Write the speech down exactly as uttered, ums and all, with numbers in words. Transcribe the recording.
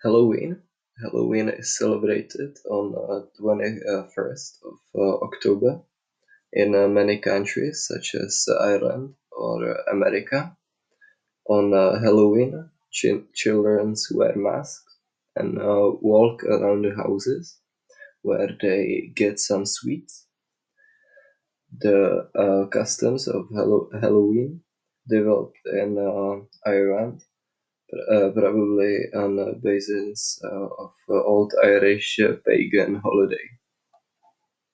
Halloween. Halloween is celebrated on uh, twenty-first of uh, October in uh, many countries such as Ireland or uh, America. On uh, Halloween, chi- children wear masks and uh, walk around the houses where they get some sweets. The uh, customs of Hallow- Halloween developed in uh, Ireland, uh, probably on the basis uh, of uh, old Irish uh, pagan holiday.